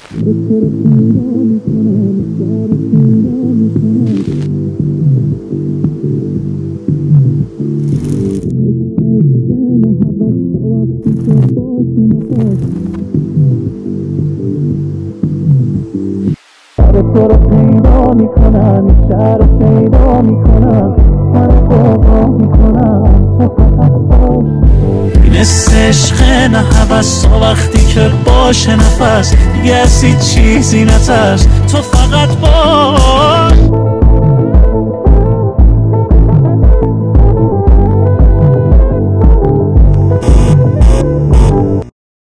تو رو پیدا میکنم، این شهر رو پیدا میکنم، من بابا میکنم تو فقط باش. مثل عشق نه هوس تا وقتی که باشه نفس دیگه از هیچ چیزی نترس، تو فقط باش.